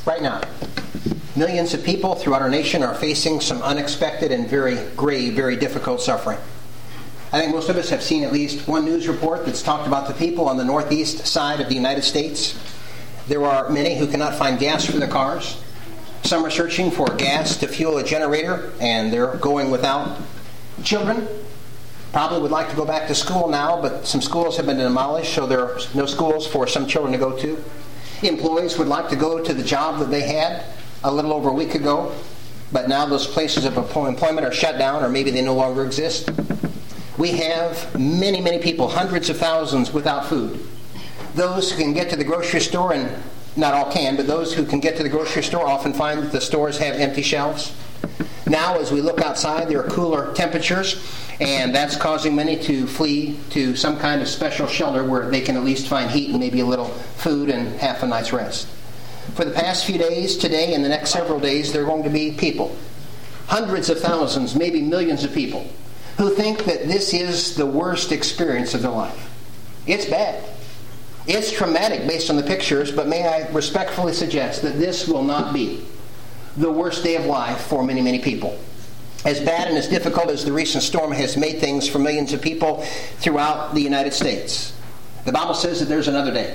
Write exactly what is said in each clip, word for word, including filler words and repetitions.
right now. Millions of people throughout our nation are facing some unexpected and very grave, very difficult suffering. I think most of us have seen at least one news report that's talked about the people on the northeast side of the United States. There are many who cannot find gas for their cars. Some are searching for gas to fuel a generator, and they're going without. Children probably would like to go back to school now, but some schools have been demolished, so there are no schools for some children to go to. Employees would like to go to the job that they had a little over a week ago, but now those places of employment are shut down, or maybe they no longer exist. We have many, many people, hundreds of thousands, without food. Those who can get to the grocery store, and not all can, but those who can get to the grocery store often find that the stores have empty shelves. Now, as we look outside, there are cooler temperatures, and that's causing many to flee to some kind of special shelter where they can at least find heat and maybe a little food and half a night's rest. For the past few days, today and the next several days, there are going to be people, hundreds of thousands, maybe millions of people, who think that this is the worst experience of their life. It's bad. It's traumatic based on the pictures, but may I respectfully suggest that this will not be the worst day of life for many, many people. As bad and as difficult as the recent storm has made things for millions of people throughout the United States, the Bible says that there's another day,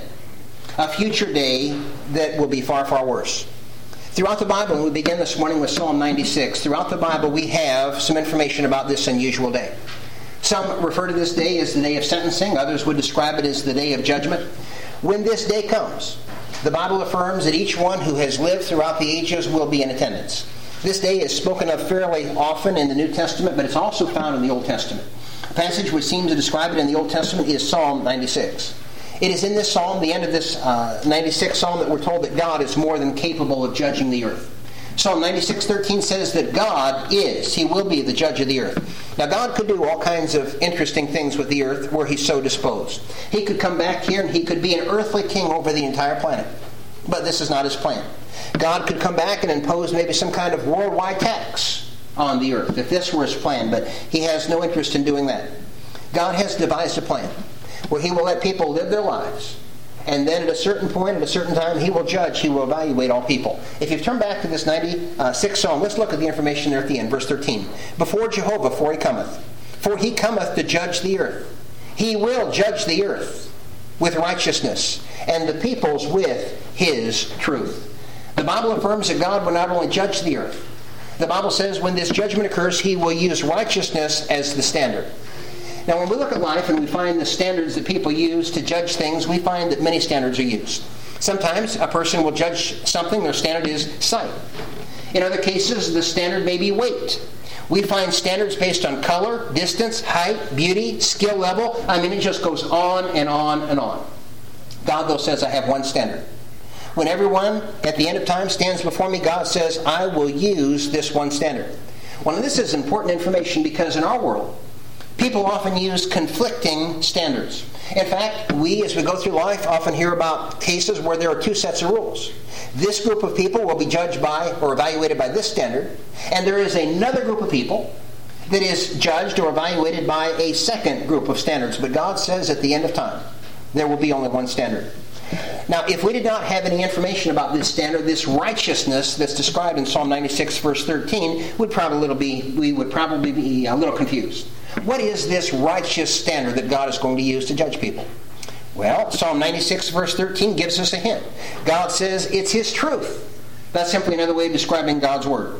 a future day that will be far, far worse. Throughout the Bible, and we begin this morning with Psalm ninety-six, throughout the Bible we have some information about this unusual day. Some refer to this day as the day of sentencing. Others would describe it as the day of judgment. When this day comes, the Bible affirms that each one who has lived throughout the ages will be in attendance. This day is spoken of fairly often in the New Testament, but it's also found in the Old Testament. A passage which seems to describe it in the Old Testament is Psalm ninety-six. It is in this psalm, the end of this uh, ninety-six psalm, that we're told that God is more than capable of judging the earth. Psalm ninety-six thirteen says that God is, He will be the judge of the earth. Now, God could do all kinds of interesting things with the earth were He so disposed. He could come back here and He could be an earthly king over the entire planet. But this is not His plan. God could come back and impose maybe some kind of worldwide tax on the earth, if this were His plan, but He has no interest in doing that. God has devised a plan where He will let people live their lives, and then at a certain point, at a certain time, He will judge, He will evaluate all people. If you turn back to this ninety-sixth Psalm, let's look at the information there at the end, verse thirteen. Before Jehovah, for He cometh. For He cometh to judge the earth. He will judge the earth with righteousness, and the peoples with His truth. The Bible affirms that God will not only judge the earth. The Bible says when this judgment occurs, He will use righteousness as the standard. Now, when we look at life and we find the standards that people use to judge things, we find that many standards are used. Sometimes a person will judge something, their standard is sight. In other cases, the standard may be weight. We find standards based on color, distance, height, beauty, skill level. I mean, it just goes on and on and on. God, though, says, I have one standard. When everyone at the end of time stands before me, God says, I will use this one standard. Well, this is important information because in our world, people often use conflicting standards. In fact, we, as we go through life, often hear about cases where there are two sets of rules. This group of people will be judged by or evaluated by this standard, and there is another group of people that is judged or evaluated by a second group of standards. But God says at the end of time, there will be only one standard. Now, if we did not have any information about this standard, this righteousness that's described in Psalm ninety-six, verse thirteen, would probably be, we would probably be a little confused. What is this righteous standard that God is going to use to judge people? Well, Psalm ninety-six, verse thirteen gives us a hint. God says it's His truth. That's simply another way of describing God's Word.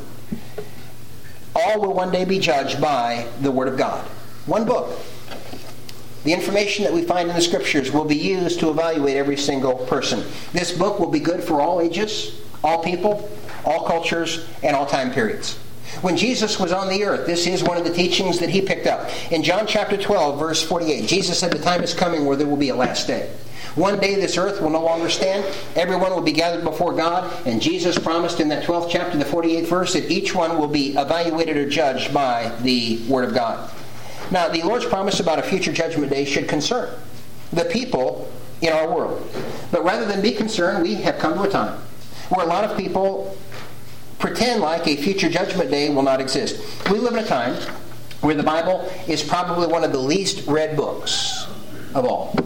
All will one day be judged by the Word of God. One book. The information that we find in the Scriptures will be used to evaluate every single person. This book will be good for all ages, all people, all cultures, and all time periods. When Jesus was on the earth, this is one of the teachings that He picked up. In John chapter twelve, verse forty-eight, Jesus said, the time is coming where there will be a last day. One day this earth will no longer stand. Everyone will be gathered before God. And Jesus promised in that twelfth chapter, the forty-eighth verse, that each one will be evaluated or judged by the Word of God. Now, the Lord's promise about a future judgment day should concern the people in our world. But rather than be concerned, we have come to a time where a lot of people pretend like a future judgment day will not exist. We live in a time where the Bible is probably one of the least read books of all.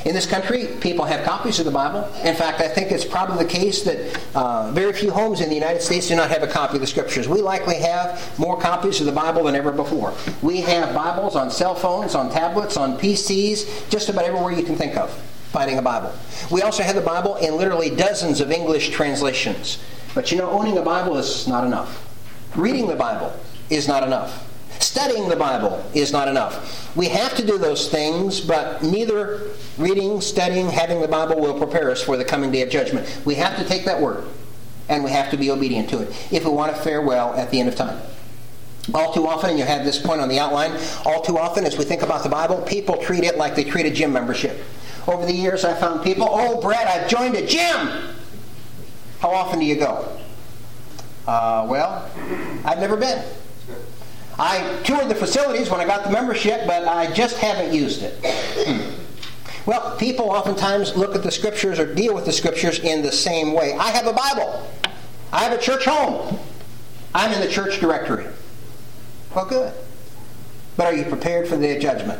In this country, people have copies of the Bible. In fact, I think it's probably the case that uh, very few homes in the United States do not have a copy of the Scriptures. We likely have more copies of the Bible than ever before. We have Bibles on cell phones, on tablets, on P Cs, just about everywhere you can think of, finding a Bible. We also have the Bible in literally dozens of English translations. But you know, owning a Bible is not enough. Reading the Bible is not enough. Studying the Bible is not enough. We have to do those things, but neither reading, studying, having the Bible will prepare us for the coming day of judgment. We have to take that word, and we have to be obedient to it if we want to fare well at the end of time. All too often, and you have this point on the outline, all too often as we think about the Bible, people treat it like they treat a gym membership. Over the years, I found people, oh, Brad, I've joined a gym. How often do you go? Uh, well, I've never been. I toured the facilities when I got the membership, but I just haven't used it. Hmm. Well, people oftentimes look at the Scriptures or deal with the Scriptures in the same way. I have a Bible. I have a church home. I'm in the church directory. Well, good. But are you prepared for the day of judgment?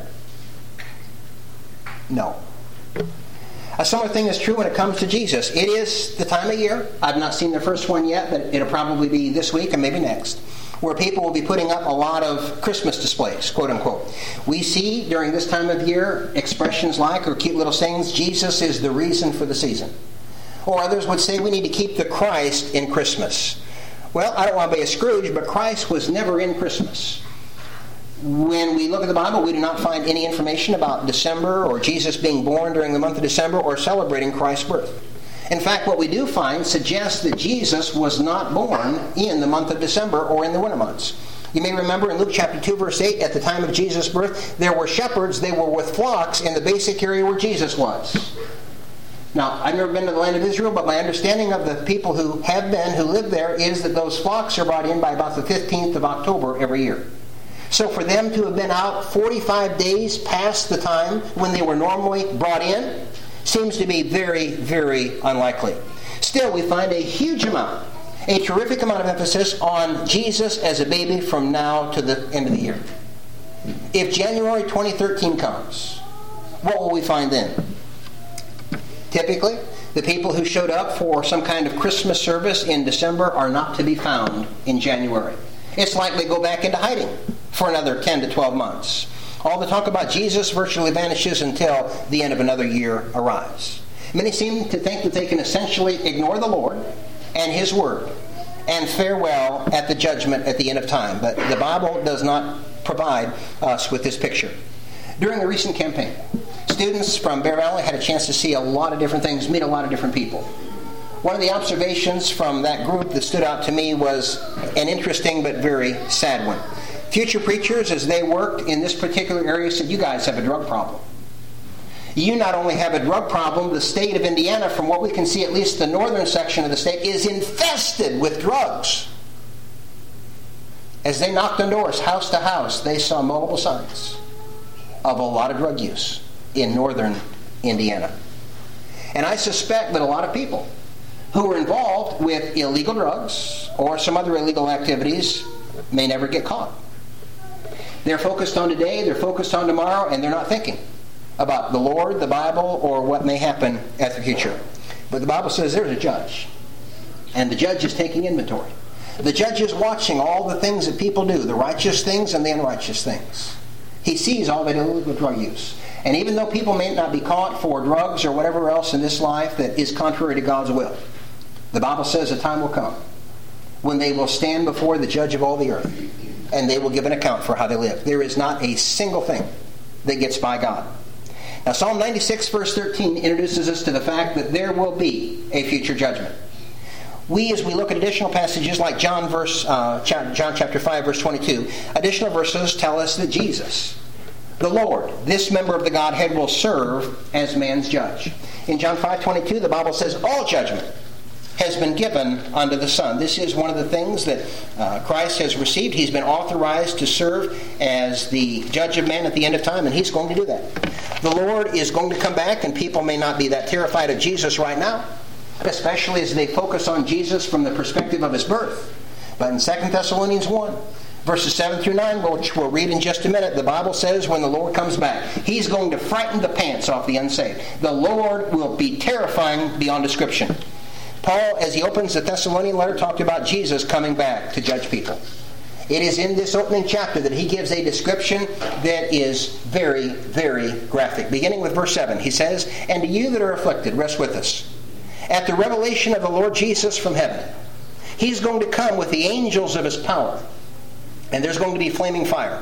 No. A similar thing is true when it comes to Jesus. It is the time of year. I've not seen the first one yet, but it'll probably be this week and maybe next, where people will be putting up a lot of Christmas displays, quote unquote. We see during this time of year expressions like, or cute little sayings, Jesus is the reason for the season. Or others would say we need to keep the Christ in Christmas. Well, I don't want to be a Scrooge, but Christ was never in Christmas. When we look at the Bible, we do not find any information about December or Jesus being born during the month of December or celebrating Christ's birth. In fact, what we do find suggests that Jesus was not born in the month of December or in the winter months. You may remember in Luke chapter two, verse eight, at the time of Jesus' birth, there were shepherds, they were with flocks in the basic area where Jesus was. Now, I've never been to the land of Israel, but my understanding of the people who have been, who live there, is that those flocks are brought in by about the fifteenth of October every year. So for them to have been out forty-five days past the time when they were normally brought in seems to be very, very unlikely. Still, we find a huge amount, a terrific amount of emphasis on Jesus as a baby from now to the end of the year. If January twenty thirteen comes, what will we find then? Typically, the people who showed up for some kind of Christmas service in December are not to be found in January. It's likely to go back into hiding for another ten to twelve months. All the talk about Jesus virtually vanishes until the end of another year arrives. Many seem to think that they can essentially ignore the Lord and His Word and fare well at the judgment at the end of time. But the Bible does not provide us with this picture. During the recent campaign, students from Bear Valley had a chance to see a lot of different things, meet a lot of different people. One of the observations from that group that stood out to me was an interesting but very sad one. Future preachers, as they worked in this particular area, said, you guys have a drug problem. You not only have a drug problem, the state of Indiana, from what we can see, at least the northern section of the state, is infested with drugs. As they knocked on doors, house to house, they saw multiple signs of a lot of drug use in northern Indiana. And I suspect that a lot of people who were involved with illegal drugs or some other illegal activities may never get caught. They're focused on today, they're focused on tomorrow, and they're not thinking about the Lord, the Bible, or what may happen at the future. But the Bible says there's a judge, and the judge is taking inventory. The judge is watching all the things that people do, the righteous things and the unrighteous things. He sees all that illegal drug use. And even though people may not be caught for drugs or whatever else in this life that is contrary to God's will, the Bible says a time will come when they will stand before the judge of all the earth, and they will give an account for how they live. There is not a single thing that gets by God. Now, Psalm ninety-six, verse thirteen introduces us to the fact that there will be a future judgment. We, as we look at additional passages like John, verse, uh, John chapter five, verse twenty-two, additional verses tell us that Jesus, the Lord, this member of the Godhead, will serve as man's judge. In John five twenty-two, the Bible says, all judgment has been given unto the Son. This is one of the things that uh, Christ has received. He's been authorized to serve as the judge of man at the end of time, and He's going to do that. The Lord is going to come back, and people may not be that terrified of Jesus right now, especially as they focus on Jesus from the perspective of His birth. But in Second Thessalonians one, Verses seven through nine, which we'll read in just a minute, the Bible says when the Lord comes back, He's going to frighten the pants off the unsaved. The Lord will be terrifying beyond description. Paul, as he opens the Thessalonian letter, talked about Jesus coming back to judge people. It is in this opening chapter that he gives a description that is very, very graphic. Beginning with verse seven, he says, "And to you that are afflicted, rest with us. At the revelation of the Lord Jesus from heaven, He's going to come with the angels of His power. And there's going to be flaming fire.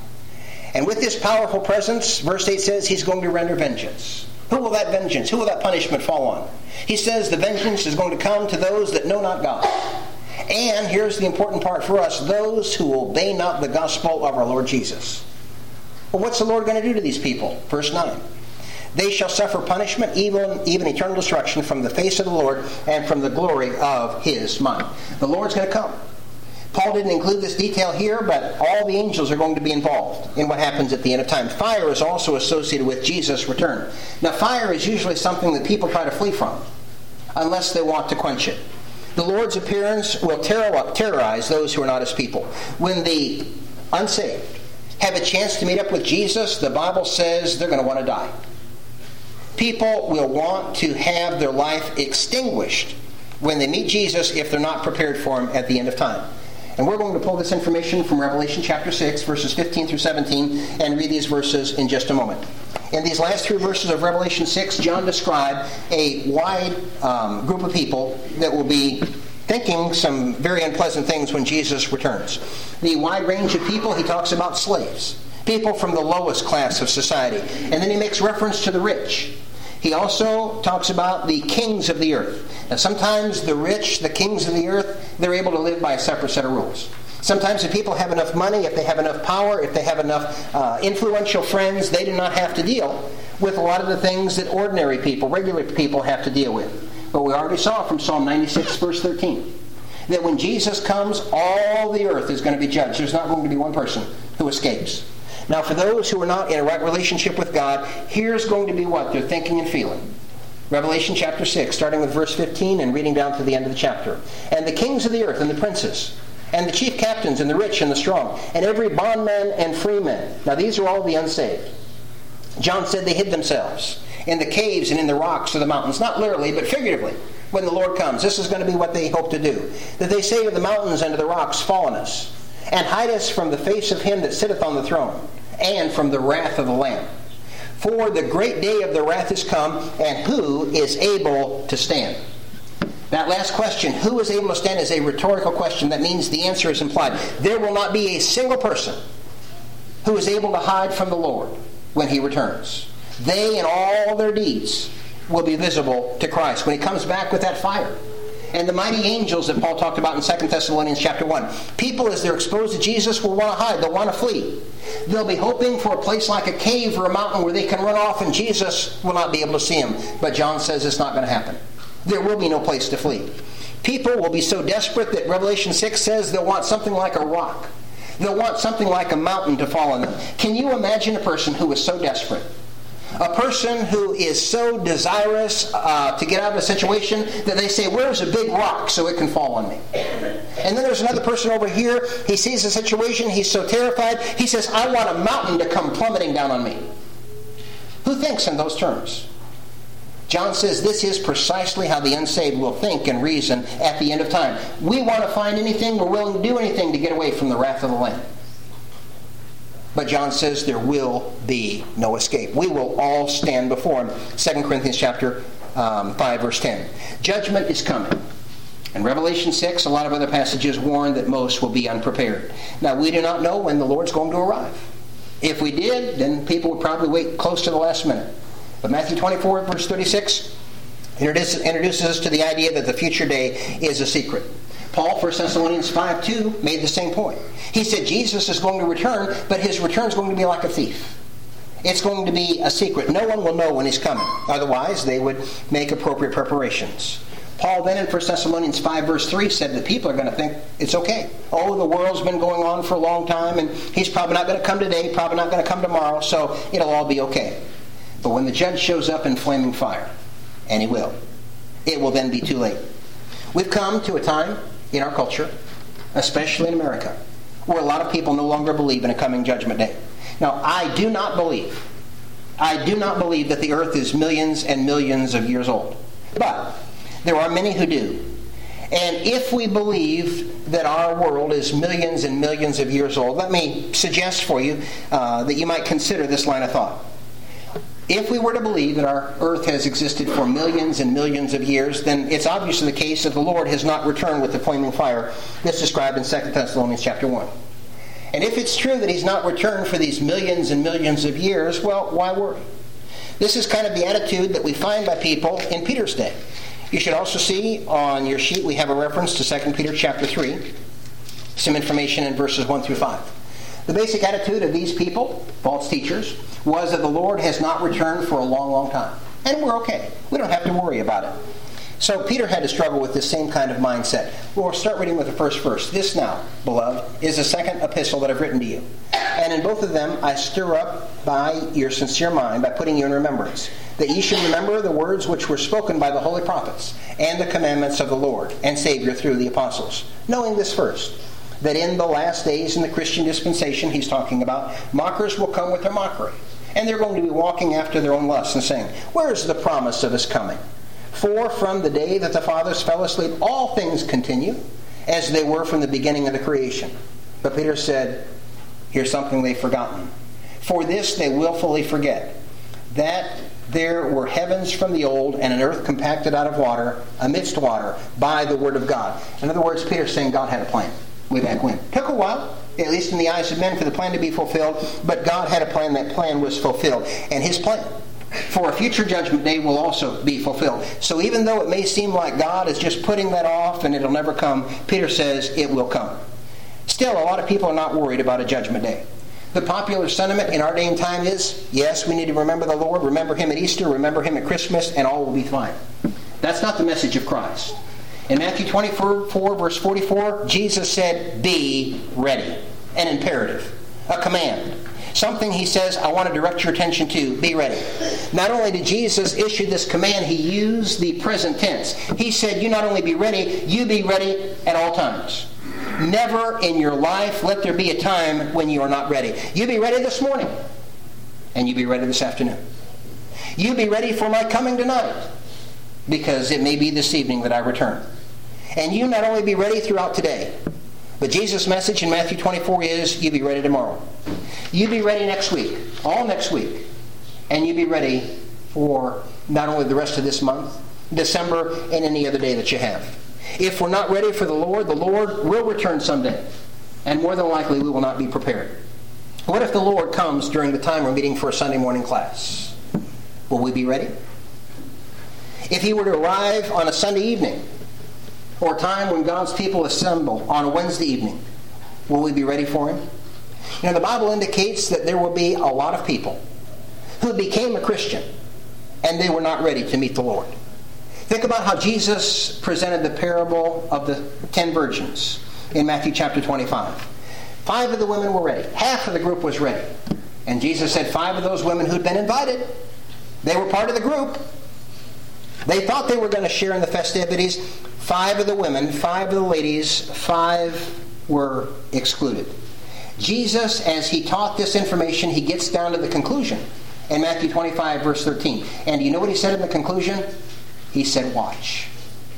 And with this powerful presence," verse eight says, "He's going to render vengeance." Who will that vengeance, who will that punishment fall on? He says the vengeance is going to come to those that know not God. And here's the important part for us, those who obey not the gospel of our Lord Jesus. Well, what's the Lord going to do to these people? Verse nine. "They shall suffer punishment, even, even eternal destruction, from the face of the Lord and from the glory of His might." The Lord's going to come. Paul didn't include this detail here, but all the angels are going to be involved in what happens at the end of time. Fire is also associated with Jesus' return. Now, fire is usually something that people try to flee from, unless they want to quench it. The Lord's appearance will terrorize those who are not His people. When the unsaved have a chance to meet up with Jesus, the Bible says they're going to want to die. People will want to have their life extinguished when they meet Jesus if they're not prepared for Him at the end of time. And we're going to pull this information from Revelation chapter six, verses fifteen through seventeen, and read these verses in just a moment. In these last three verses of Revelation six, John described a wide um, group of people that will be thinking some very unpleasant things when Jesus returns. The wide range of people, he talks about slaves, people from the lowest class of society. And then he makes reference to the rich. He also talks about the kings of the earth. Now, sometimes the rich, the kings of the earth, they're able to live by a separate set of rules. Sometimes if people have enough money, if they have enough power, if they have enough uh, influential friends, they do not have to deal with a lot of the things that ordinary people, regular people, have to deal with. But we already saw from Psalm ninety-six, verse thirteen, that when Jesus comes, all the earth is going to be judged. There's not going to be one person who escapes. Now, for those who are not in a right relationship with God, here's going to be what they're thinking and feeling. Revelation chapter six, starting with verse fifteen and reading down to the end of the chapter. "And the kings of the earth and the princes, and the chief captains and the rich and the strong, and every bondman and freeman." Now, these are all the unsaved. John said they hid themselves in the caves and in the rocks of the mountains. Not literally, but figuratively. When the Lord comes, this is going to be what they hope to do. "That they say to the mountains and to the rocks, Fall on us, and hide us from the face of Him that sitteth on the throne, and from the wrath of the Lamb. For the great day of the wrath is come, and who is able to stand?" That last question, who is able to stand, is a rhetorical question. That means the answer is implied. There will not be a single person who is able to hide from the Lord when He returns. They and all their deeds will be visible to Christ when He comes back with that fire. And the mighty angels that Paul talked about in Second Thessalonians chapter one. People, as they're exposed to Jesus, will want to hide. They'll want to flee. They'll be hoping for a place like a cave or a mountain where they can run off and Jesus will not be able to see them. But John says it's not going to happen. There will be no place to flee. People will be so desperate that Revelation six says they'll want something like a rock. They'll want something like a mountain to fall on them. Can you imagine a person who is so desperate? A person who is so desirous uh, to get out of a situation that they say, where's a big rock so it can fall on me? And then there's another person over here, he sees the situation, he's so terrified, he says, I want a mountain to come plummeting down on me. Who thinks in those terms? John says this is precisely how the unsaved will think and reason at the end of time. We want to find anything, we're willing to do anything to get away from the wrath of the Lamb. But John says there will be no escape. We will all stand before Him. Second Corinthians chapter um, five, verse ten. Judgment is coming. In Revelation six, a lot of other passages warn that most will be unprepared. Now, we do not know when the Lord's going to arrive. If we did, then people would probably wait close to the last minute. But Matthew twenty-four, verse thirty-six, introduces us to the idea that the future day is a secret. Paul, First Thessalonians five two, made the same point. He said Jesus is going to return, but His return is going to be like a thief. It's going to be a secret. No one will know when He's coming. Otherwise, they would make appropriate preparations. Paul then in First Thessalonians five, verse three, said that people are going to think it's okay. Oh, the world's been going on for a long time, and He's probably not going to come today, probably not going to come tomorrow, so it'll all be okay. But when the judge shows up in flaming fire, and He will, it will then be too late. We've come to a time in our culture, especially in America, where a lot of people no longer believe in a coming judgment day. Now, I do not believe, I do not believe that the earth is millions and millions of years old. But there are many who do. And if we believe that our world is millions and millions of years old, let me suggest for you uh, that you might consider this line of thought. If we were to believe that our earth has existed for millions and millions of years, then it's obviously the case that the Lord has not returned with the flaming fire that's described in Second Thessalonians chapter one. And if it's true that he's not returned for these millions and millions of years, well, why worry? This is kind of the attitude that we find by people in Peter's day. You should also see on your sheet we have a reference to Second Peter chapter three, some information in verses one through five. The basic attitude of these people, false teachers, was that the Lord has not returned for a long, long time. And we're okay. We don't have to worry about it. So Peter had to struggle with this same kind of mindset. We'll start reading with the first verse. This now, beloved, is the second epistle that I've written to you. And in both of them I stir up by your sincere mind, by putting you in remembrance, that ye should remember the words which were spoken by the holy prophets, and the commandments of the Lord and Savior through the apostles. Knowing this first, that in the last days in the Christian dispensation he's talking about, mockers will come with their mockery. And they're going to be walking after their own lusts and saying, where is the promise of his coming? For from the day that the fathers fell asleep, all things continue as they were from the beginning of the creation. But Peter said, here's something they've forgotten. For this they willfully forget, that there were heavens from the old and an earth compacted out of water, amidst water, by the word of God. In other words, Peter's saying God had a plan way back when. Took a while, at least in the eyes of men, for the plan to be fulfilled, but God had a plan. That plan was fulfilled. And his plan for a future judgment day will also be fulfilled. So even though it may seem like God is just putting that off and it'll never come, Peter says it will come. Still, a lot of people are not worried about a judgment day. The popular sentiment in our day and time is, yes, we need to remember the Lord, remember him at Easter, remember him at Christmas, and all will be fine. That's not the message of Christ. In Matthew twenty-four, verse forty-four, Jesus said, be ready. An imperative, a command. Something he says, I want to direct your attention to. Be ready. Not only did Jesus issue this command, he used the present tense. He said, you not only be ready, you be ready at all times. Never in your life let there be a time when you are not ready. You be ready this morning, and you be ready this afternoon. You be ready for my coming tonight, because it may be this evening that I return. And you not only be ready throughout today, but Jesus' message in Matthew twenty-four is, you be ready tomorrow. You be ready next week, all next week. And you be ready for not only the rest of this month, December, and any other day that you have. If we're not ready for the Lord, the Lord will return someday. And more than likely, we will not be prepared. What if the Lord comes during the time we're meeting for a Sunday morning class? Will we be ready? If he were to arrive on a Sunday evening, or a time when God's people assemble on a Wednesday evening, will we be ready for him? You know, the Bible indicates that there will be a lot of people who became a Christian and they were not ready to meet the Lord. Think about how Jesus presented the parable of the ten virgins in Matthew chapter twenty-five. Five of the women were ready. Half of the group was ready. And Jesus said five of those women who'd been invited, they were part of the group. They thought they were going to share in the festivities. Five of the women, five of the ladies, five were excluded. Jesus, as he taught this information, he gets down to the conclusion in Matthew twenty-five, verse thirteen. And do you know what he said in the conclusion? He said, watch.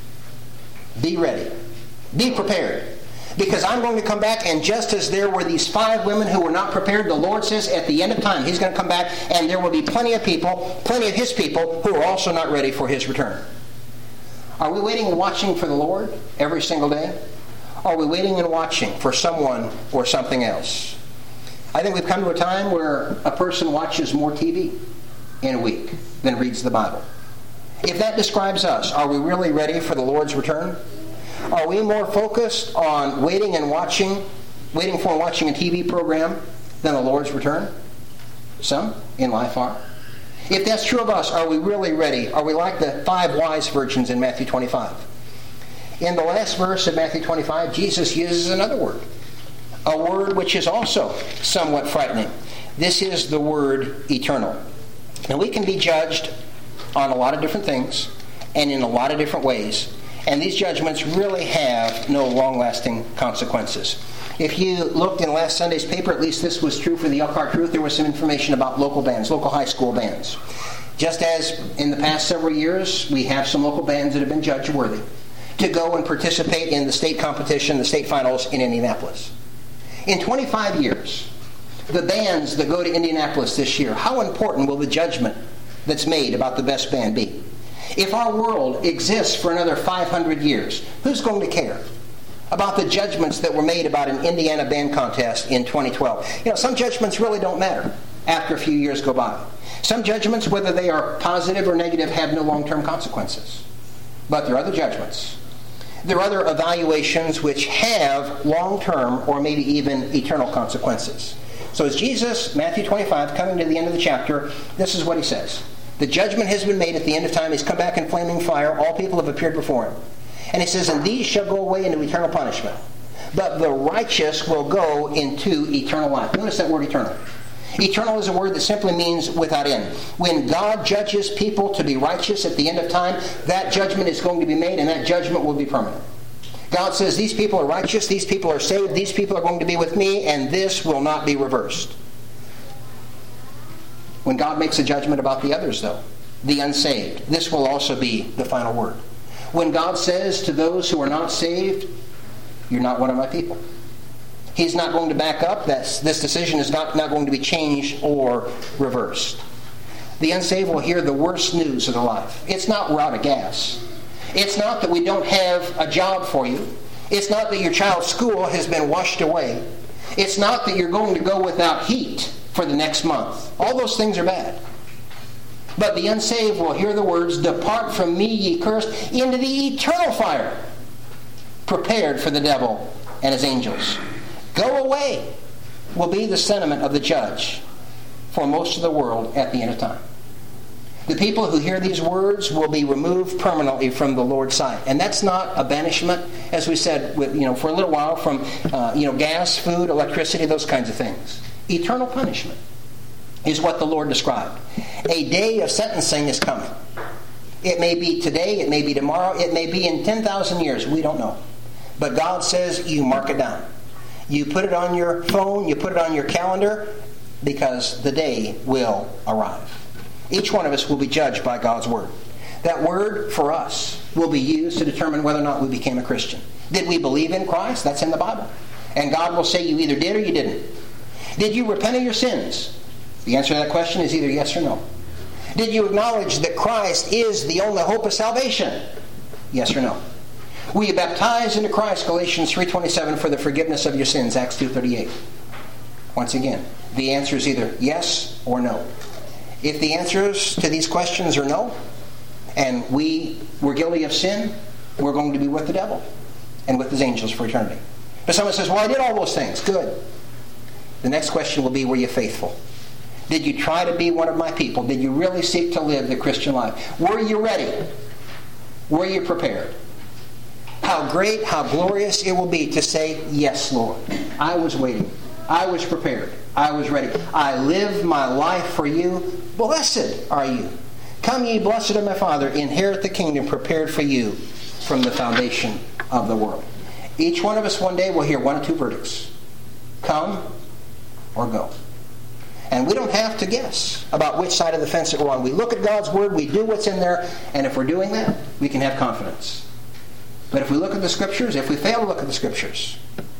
Be ready. Be prepared. Because I'm going to come back, and just as there were these five women who were not prepared, the Lord says at the end of time, he's going to come back, and there will be plenty of people, plenty of his people, who are also not ready for his return. Are we waiting and watching for the Lord every single day? Are we waiting and watching for someone or something else? I think we've come to a time where a person watches more T V in a week than reads the Bible. If that describes us, are we really ready for the Lord's return? Are we more focused on waiting and watching, waiting for and watching a T V program than the Lord's return? Some in life are. If that's true of us, are we really ready? Are we like the five wise virgins in Matthew twenty-five? In the last verse of Matthew twenty-five, Jesus uses another word. A word which is also somewhat frightening. This is the word eternal. Now we can be judged on a lot of different things and in a lot of different ways. And these judgments really have no long-lasting consequences. If you looked in last Sunday's paper, at least this was true for the Elkhart Truth, there was some information about local bands, local high school bands. Just as in the past several years, we have some local bands that have been judge worthy to go and participate in the state competition, the state finals in Indianapolis. In twenty-five years, the bands that go to Indianapolis this year, how important will the judgment that's made about the best band be? If our world exists for another five hundred years, who's going to care about the judgments that were made about an Indiana band contest in twenty twelve? You know, some judgments really don't matter after a few years go by. Some judgments, whether they are positive or negative, have no long-term consequences. But there are other judgments. There are other evaluations which have long-term or maybe even eternal consequences. So as Jesus, Matthew twenty-five, coming to the end of the chapter, this is what he says. The judgment has been made at the end of time. He's come back in flaming fire. All people have appeared before him. And he says, and these shall go away into eternal punishment. But the righteous will go into eternal life. Notice that word eternal. Eternal is a word that simply means without end. When God judges people to be righteous at the end of time, that judgment is going to be made, and that judgment will be permanent. God says, these people are righteous, these people are saved, these people are going to be with me, and this will not be reversed. When God makes a judgment about the others, though, the unsaved, this will also be the final word. When God says to those who are not saved, you're not one of my people, He's not going to back up. That's, this decision is not, not going to be changed or reversed. The unsaved will hear the worst news of their life. It's not we're out of gas. It's not that we don't have a job for you. It's not that your child's school has been washed away. It's not that you're going to go without heat for the next month. All those things are bad. But the unsaved will hear the words, depart from me, ye cursed, into the eternal fire, prepared for the devil and his angels. Go away will be the sentiment of the judge for most of the world at the end of time. The people who hear these words will be removed permanently from the Lord's sight. And that's not a banishment, as we said, with, you know, for a little while from uh, you know, gas, food, electricity, those kinds of things. Eternal punishment is what the Lord described. A day of sentencing is coming. It may be today, it may be tomorrow, it may be in ten thousand years. We don't know. But God says you mark it down. You put it on your phone, you put it on your calendar, because the day will arrive. Each one of us will be judged by God's Word. That Word, for us, will be used to determine whether or not we became a Christian. Did we believe in Christ? That's in the Bible. And God will say you either did or you didn't. Did you repent of your sins? The answer to that question is either yes or no. Did you acknowledge that Christ is the only hope of salvation? Yes or no. Were you baptized into Christ, Galatians three twenty-seven, for the forgiveness of your sins, Acts two thirty-eight? Once again, the answer is either yes or no. If the answers to these questions are no, and we were guilty of sin, we're going to be with the devil and with his angels for eternity. But someone says, well, I did all those things. Good. The next question will be, were you faithful? Did you try to be one of my people? Did you really seek to live the Christian life? Were you ready? Were you prepared? How great, how glorious it will be to say, yes, Lord. I was waiting. I was prepared. I was ready. I lived my life for you. Blessed are you. Come ye, blessed of my Father, inherit the kingdom prepared for you from the foundation of the world. Each one of us one day will hear one of two verdicts. Come or go. And we don't have to guess about which side of the fence that we're on. We look at God's Word, we do what's in there, and if we're doing that, we can have confidence. But if we look at the Scriptures, if we fail to look at the Scriptures,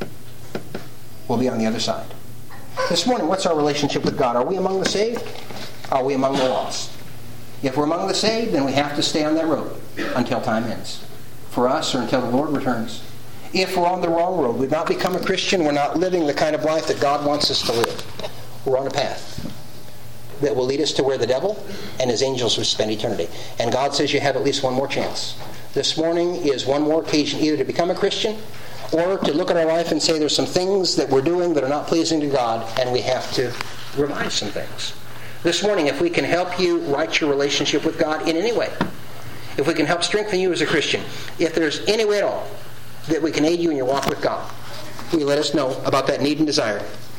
we'll be on the other side. This morning, what's our relationship with God? Are we among the saved? Are we among the lost? If we're among the saved, then we have to stay on that road until time ends. For us, or until the Lord returns. If we're on the wrong road, we've not become a Christian, we're not living the kind of life that God wants us to live. We're on a path that will lead us to where the devil and his angels will spend eternity. And God says you have at least one more chance. This morning is one more occasion either to become a Christian or to look at our life and say there's some things that we're doing that are not pleasing to God and we have to revise some things. This morning, if we can help you right your relationship with God in any way, if we can help strengthen you as a Christian, if there's any way at all that we can aid you in your walk with God, will you let us know about that need and desire